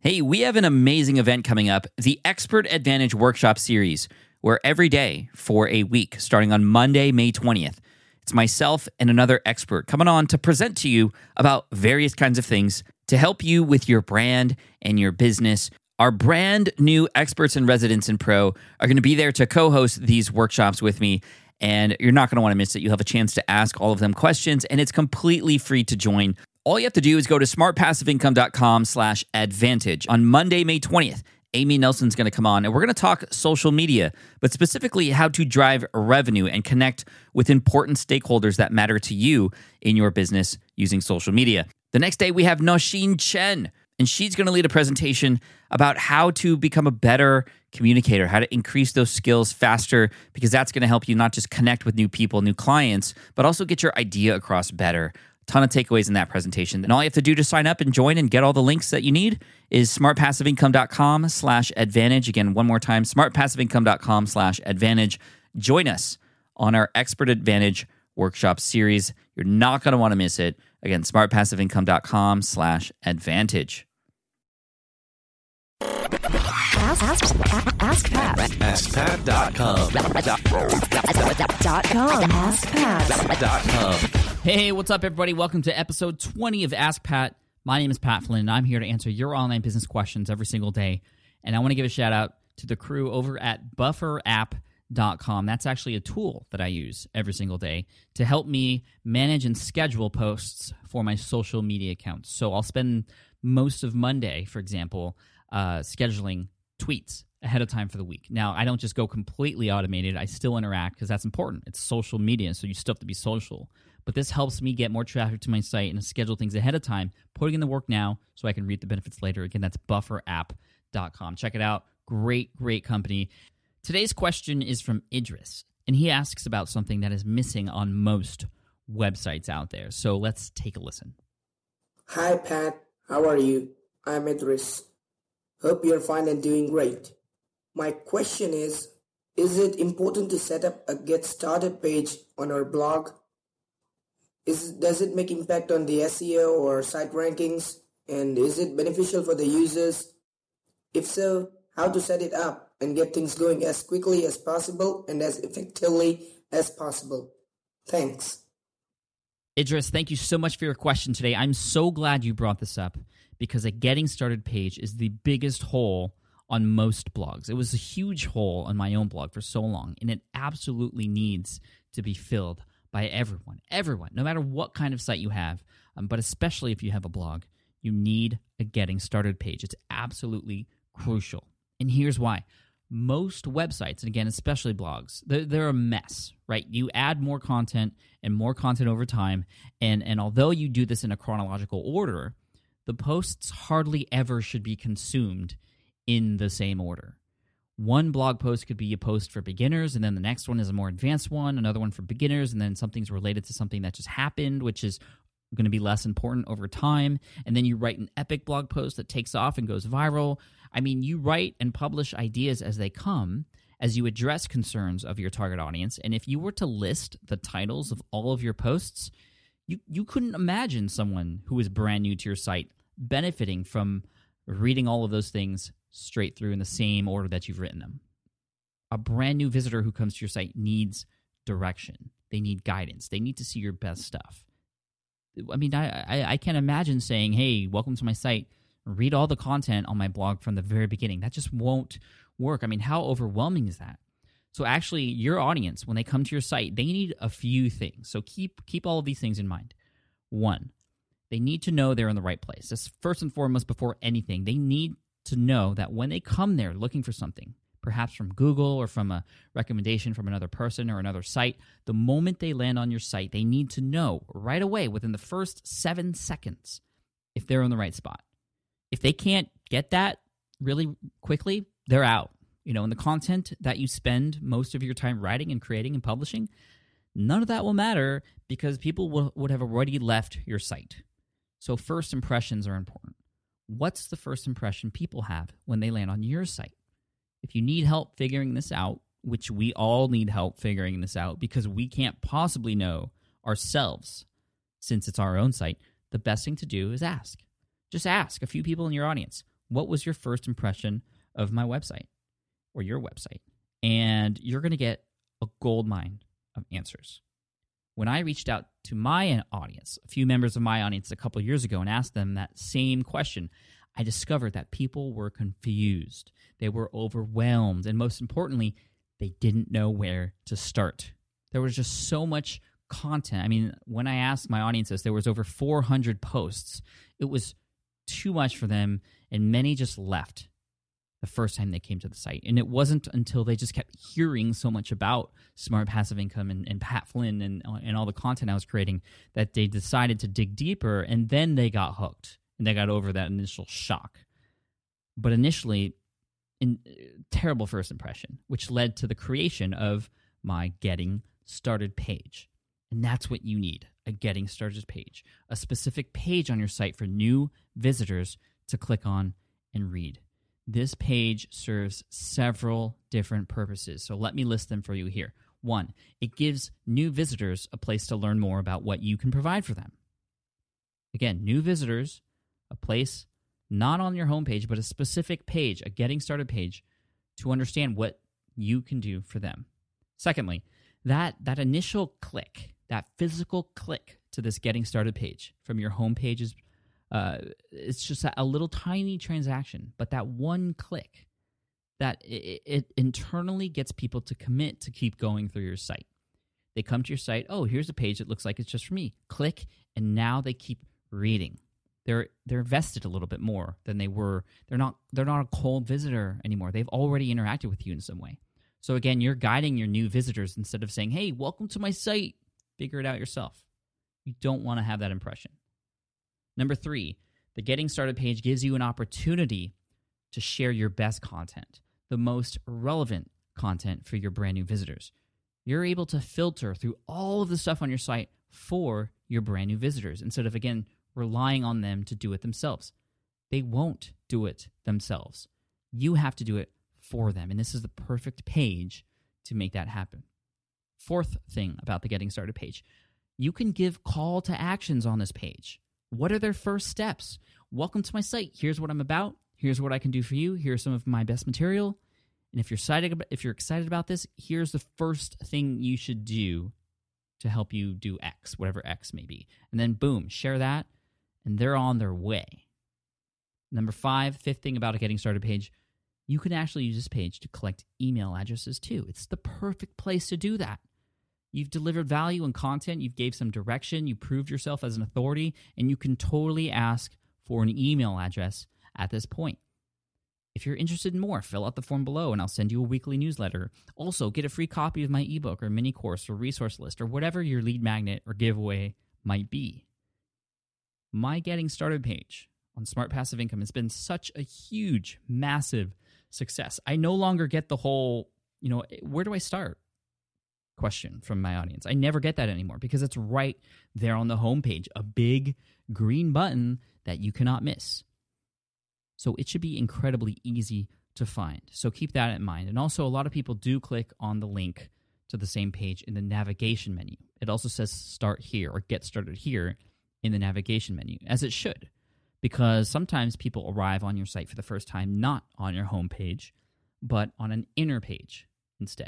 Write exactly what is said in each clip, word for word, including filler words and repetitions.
Hey, we have an amazing event coming up, the Expert Advantage Workshop Series, where every day for a week, starting on Monday, May twentieth, it's myself and another expert coming on to present to you about various kinds of things to help you with your brand and your business. Our brand new experts and residents in Pro are going to be there to co-host these workshops with me, and you're not going to want to miss it. You'll have a chance to ask all of them questions, and it's completely free to join. All you have to do is go to smartpassiveincome.com slash advantage. On Monday, May twentieth, Amy Nelson's going to come on, and we're going to talk social media, but specifically how to drive revenue and connect with important stakeholders that matter to you in your business using social media. The next day, we have Nosheen Chen, and she's going to lead a presentation about how to become a better communicator, how to increase those skills faster, because that's going to help you not just connect with new people, new clients, but also get your idea across better. Ton of takeaways in that presentation. And all you have to do to sign up and join and get all the links that you need is smartpassiveincome.com slash advantage. Again, one more time, smartpassiveincome.com slash advantage. Join us on our Expert Advantage Workshop Series. You're not going to want to miss it. Again, smartpassiveincome.com slash advantage. Ask, ask, ask Pat. ask pat dot com. Dot com. Ask Pat. Dot com. Hey, what's up, everybody? Welcome to episode twenty of Ask Pat. My name is Pat Flynn, and I'm here to answer your online business questions every single day. And I want to give a shout out to the crew over at buffer app dot com. That's actually a tool that I use every single day to help me manage and schedule posts for my social media accounts. So I'll spend most of Monday, for example, uh, scheduling tweets ahead of time for the week. Now, I don't just go completely automated. I still interact because that's important. It's social media, so you still have to be social. But this helps me get more traffic to my site and schedule things ahead of time, putting in the work now so I can reap the benefits later. Again, that's buffer app dot com. Check it out. Great, great company. Today's question is from Idris, and he asks about something that is missing on most websites out there. So let's take a listen. Hi, Pat. How are you? I'm Idris. Hope you're fine and doing great. My question is, is it important to set up a Get Started page on our blog? Is, does it make impact on the S E O or site rankings? And is it beneficial for the users? If so, how to set it up and get things going as quickly as possible and as effectively as possible? Thanks. Idris, thank you so much for your question today. I'm so glad you brought this up because a Getting Started page is the biggest hole on most blogs. It was a huge hole on my own blog for so long, and it absolutely needs to be filled by everyone, everyone, no matter what kind of site you have, um, but especially if you have a blog, you need a Getting Started page. It's absolutely crucial. And here's why. Most websites, and again, especially blogs, they're, they're a mess, right? You add more content and more content over time, and, and although you do this in a chronological order, the posts hardly ever should be consumed in the same order. One blog post could be a post for beginners, and then the next one is a more advanced one, another one for beginners, and then something's related to something that just happened, which is going to be less important over time. And then you write an epic blog post that takes off and goes viral. I mean, you write and publish ideas as they come, as you address concerns of your target audience. And if you were to list the titles of all of your posts, you, you couldn't imagine someone who is brand new to your site benefiting from reading all of those things straight through in the same order that you've written them. A brand new visitor who comes to your site needs direction. They need guidance. They need to see your best stuff. I mean, I, I, I can't imagine saying, hey, welcome to my site, read all the content on my blog from the very beginning. That just won't work. I mean, how overwhelming is that? So actually, your audience, when they come to your site, they need a few things. So keep keep all of these things in mind. One, they need to know they're in the right place. That's first and foremost before anything. They need to know that when they come there looking for something, perhaps from Google or from a recommendation from another person or another site, the moment they land on your site, they need to know right away within the first seven seconds if they're in the right spot. If they can't get that really quickly, they're out. You know, and the content that you spend most of your time writing and creating and publishing, none of that will matter because people will, would have already left your site. So first impressions are important. What's the first impression people have when they land on your site? If you need help figuring this out, which we all need help figuring this out because we can't possibly know ourselves since it's our own site, the best thing to do is ask. Just ask a few people in your audience, what was your first impression of my website or your website? And you're going to get a gold mine of answers. When I reached out to my audience, a few members of my audience a couple of years ago, and asked them that same question, I discovered that people were confused. They were overwhelmed. And most importantly, they didn't know where to start. There was just so much content. I mean, when I asked my audiences, there was over four hundred posts. It was too much for them, and many just left the first time they came to the site. And it wasn't until they just kept hearing so much about Smart Passive Income and, and Pat Flynn and, and all the content I was creating that they decided to dig deeper, and then they got hooked, and they got over that initial shock. But initially, in, terrible first impression, which led to the creation of my Getting Started page. And that's what you need, a Getting Started page, a specific page on your site for new visitors to click on and read. This page serves several different purposes, so let me list them for you here. One, it gives new visitors a place to learn more about what you can provide for them. Again, new visitors, a place not on your homepage, but a specific page, a Getting Started page, to understand what you can do for them. Secondly, that, that initial click, that physical click to this Getting Started page from your homepage is Uh, it's just a, a little tiny transaction, but that one click, that it, it internally gets people to commit to keep going through your site. They come to your site, oh, here's a page that looks like it's just for me. Click, and now they keep reading. They're they're vested a little bit more than they were. They're not they're not a cold visitor anymore. They've already interacted with you in some way. So again, you're guiding your new visitors instead of saying, hey, welcome to my site. Figure it out yourself. You don't want to have that impression. Number three, the Getting Started page gives you an opportunity to share your best content, the most relevant content for your brand new visitors. You're able to filter through all of the stuff on your site for your brand new visitors instead of, again, relying on them to do it themselves. They won't do it themselves. You have to do it for them, and this is the perfect page to make that happen. Fourth thing about the Getting Started page, you can give call to actions on this page. What are their first steps? Welcome to my site. Here's what I'm about. Here's what I can do for you. Here's some of my best material. And if you're excited, if you're excited about this, here's the first thing you should do to help you do X, whatever X may be. And then boom, share that, and they're on their way. Number five, fifth thing about a Getting Started page, you can actually use this page to collect email addresses too. It's the perfect place to do that. You've delivered value and content, you've gave some direction, you proved yourself as an authority, and you can totally ask for an email address at this point. If you're interested in more, fill out the form below and I'll send you a weekly newsletter. Also, get a free copy of my ebook or mini course or resource list or whatever your lead magnet or giveaway might be. My Getting Started page on Smart Passive Income has been such a huge, massive success. I no longer get the whole, you know, where do I start? Question from my audience. I never get that anymore because it's right there on the homepage, a big green button that you cannot miss. So it should be incredibly easy to find. So keep that in mind. And also, a lot of people do click on the link to the same page in the navigation menu. It also says start here or get started here in the navigation menu, as it should, because sometimes people arrive on your site for the first time not on your homepage, but on an inner page instead.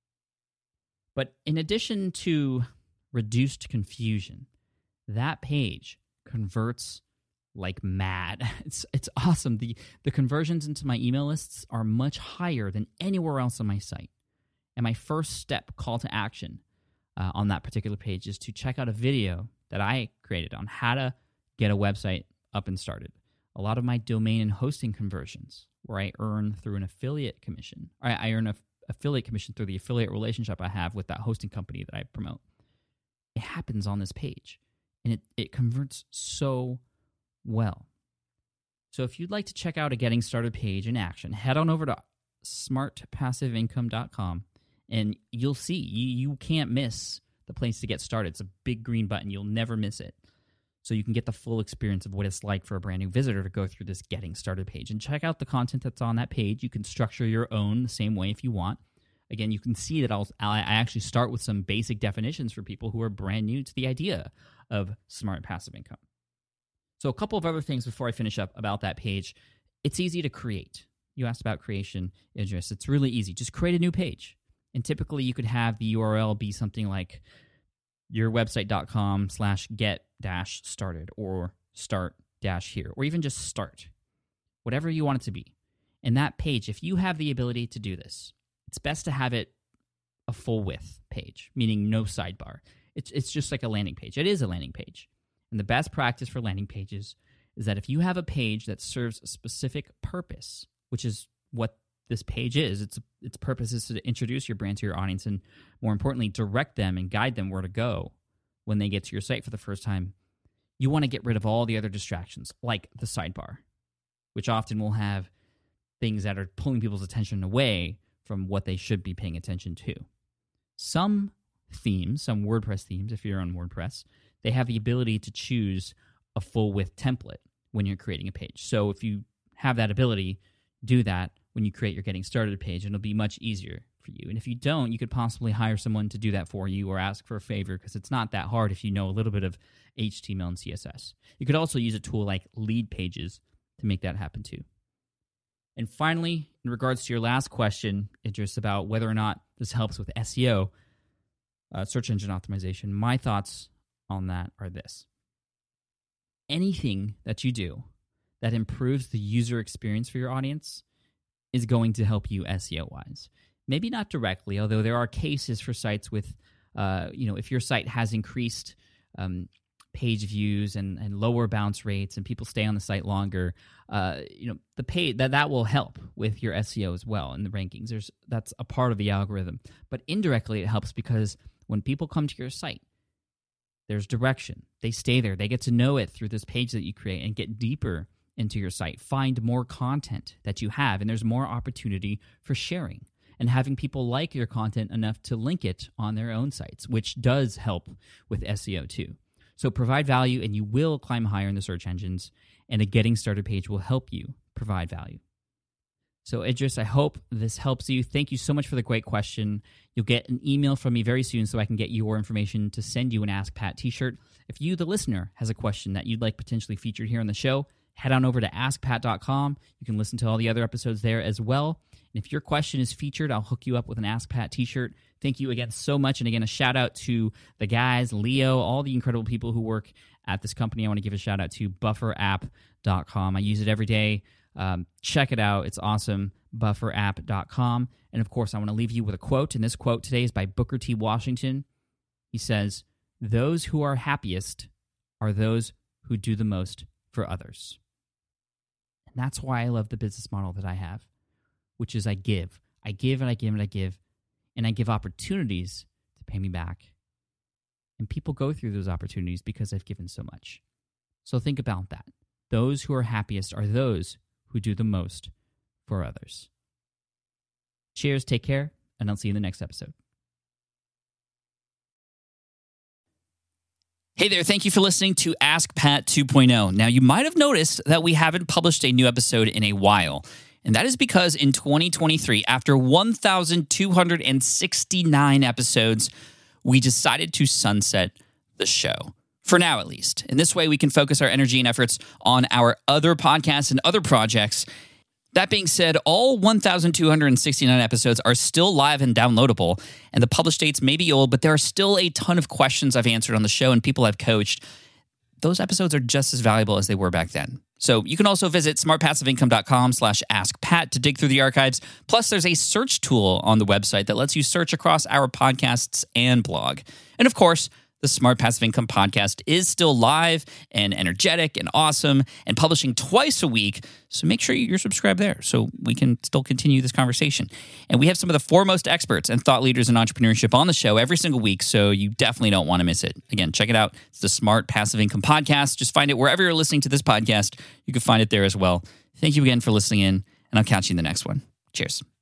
But in addition to reduced confusion, that page converts like mad. It's it's awesome. The the conversions into my email lists are much higher than anywhere else on my site. And my first step, call to action, uh, on that particular page is to check out a video that I created on how to get a website up and started. A lot of my domain and hosting conversions, where I earn through an affiliate commission, or I earn a affiliate commission through the affiliate relationship I have with that hosting company that I promote. It happens on this page, and it, it converts so well. So if you'd like to check out a Getting Started page in action, head on over to smart passive income dot com, and you'll see you, you can't miss the place to get started. It's a big green button. You'll never miss it. So you can get the full experience of what it's like for a brand new visitor to go through this Getting Started page. And check out the content that's on that page. You can structure your own the same way if you want. Again, you can see that I'll, I actually start with some basic definitions for people who are brand new to the idea of smart passive income. So a couple of other things before I finish up about that page. it's easy to create. You asked about creation, Idris. It's really easy. Just create a new page. And typically you could have the U R L be something like yourwebsite.com slash get dash started or start dash here, or even just start. Whatever you want it to be. And that page, if you have the ability to do this, it's best to have it a full width page, meaning no sidebar. It's it's just like a landing page. It is a landing page. And the best practice for landing pages is that if you have a page that serves a specific purpose, which is what this page is, its its purpose is to introduce your brand to your audience and, more importantly, direct them and guide them where to go when they get to your site for the first time. You want to get rid of all the other distractions, like the sidebar, which often will have things that are pulling people's attention away from what they should be paying attention to. Some themes, some WordPress themes, if you're on WordPress, they have the ability to choose a full width template when you're creating a page. So if you have that ability, do that when you create your Getting Started page, and it'll be much easier for you. And if you don't, you could possibly hire someone to do that for you or ask for a favor, because it's not that hard if you know a little bit of H T M L and C S S. You could also use a tool like Lead Pages to make that happen too. And finally, in regards to your last question, Idris, about whether or not this helps with S E O, uh, search engine optimization, my thoughts on that are this. Anything that you do that improves the user experience for your audience is going to help you S E O-wise. Maybe not directly, although there are cases for sites with, uh, you know, if your site has increased um, page views and, and lower bounce rates and people stay on the site longer, uh, you know, the pay that that will help with your S E O as well in the rankings. There's that's a part of the algorithm, but indirectly it helps because when people come to your site, there's direction. They stay there. They get to know it through this page that you create and get deeper into your site, find more content that you have, and there's more opportunity for sharing and having people like your content enough to link it on their own sites, which does help with S E O too. So provide value and you will climb higher in the search engines, and a Getting Started page will help you provide value. So Idris, I hope this helps you. Thank you so much for the great question. You'll get an email from me very soon so I can get your information to send you an Ask Pat t-shirt. If you, the listener, has a question that you'd like potentially featured here on the show, head on over to ask pat dot com. You can listen to all the other episodes there as well. And if your question is featured, I'll hook you up with an Ask Pat t-shirt. Thank you again so much. And again, a shout out to the guys, Leo, all the incredible people who work at this company. I want to give a shout out to buffer app dot com. I use it every day. Um, check it out. It's awesome. buffer app dot com. And of course, I want to leave you with a quote. And this quote today is by Booker T. Washington. He says, "Those who are happiest are those who do the most for others." And that's why I love the business model that I have, which is I give. I give and I give and I give. And I give opportunities to pay me back. And people go through those opportunities because I've given so much. So think about that. Those who are happiest are those who do the most for others. Cheers, take care, and I'll see you in the next episode. Hey there, thank you for listening to Ask Pat two point oh. Now, you might have noticed that we haven't published a new episode in a while, and that is because in twenty twenty-three, after one thousand two hundred sixty-nine episodes, we decided to sunset the show. For now, at least. In this way, we can focus our energy and efforts on our other podcasts and other projects. That being said, all one thousand two hundred sixty-nine episodes are still live and downloadable, and the published dates may be old, but there are still a ton of questions I've answered on the show and people I've coached. Those episodes are just as valuable as they were back then. So you can also visit smartpassiveincome.com slash askpat to dig through the archives. Plus, there's a search tool on the website that lets you search across our podcasts and blog. And of course, the Smart Passive Income podcast is still live and energetic and awesome and publishing twice a week. So make sure you're subscribed there so we can still continue this conversation. And we have some of the foremost experts and thought leaders in entrepreneurship on the show every single week, so you definitely don't want to miss it. Again, check it out. It's the Smart Passive Income podcast. Just find it wherever you're listening to this podcast. You can find it there as well. Thank you again for listening in, and I'll catch you in the next one. Cheers.